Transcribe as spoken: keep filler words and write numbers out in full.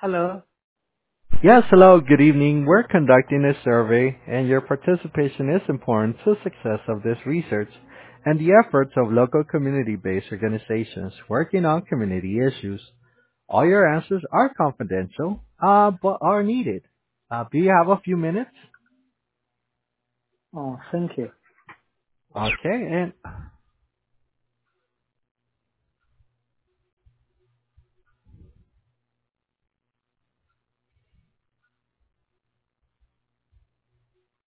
Hello. Yes, hello, good evening. We're conducting a survey, and your participation is important to the success of this research and the efforts of local community-based organizations working on community issues. All your answers are confidential, uh, but are needed. Uh, do you have a few minutes? Oh, thank you. Okay, and